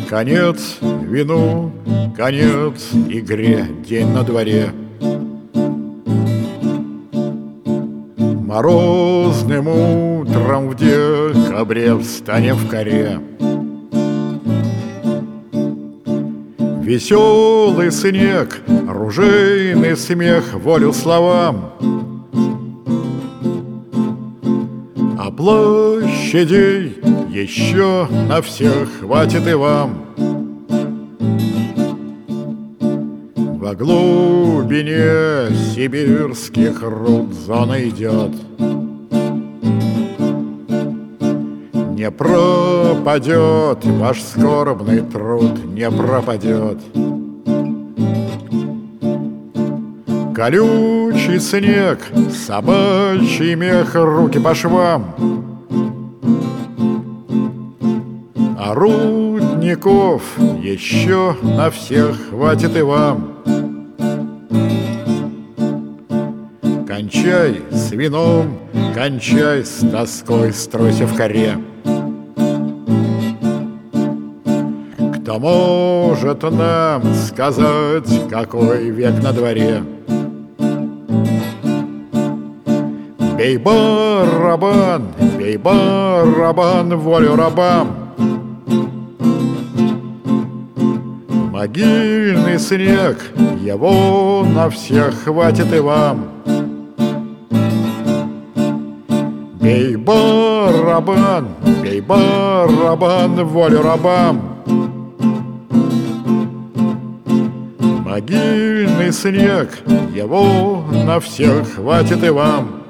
Конец вину, конец игре, день на дворе. Морозным утром в декабре встанем в коре. Веселый снег, ружейный смех, волю словам. А площадей еще на всех хватит и вам. Во глубине сибирских руд зона идет. Не пропадет ваш скорбный труд, не пропадет. Колючий снег, собачий мех, руки по швам. А рудников еще на всех хватит и вам. Кончай с вином, кончай с тоской, стройся в коре. Кто может нам сказать, какой век на дворе? Бей барабан, волю рабам. Могильный снег, его на всех хватит и вам. Бей барабан, волю рабам. Могильный снег, его на всех хватит и вам.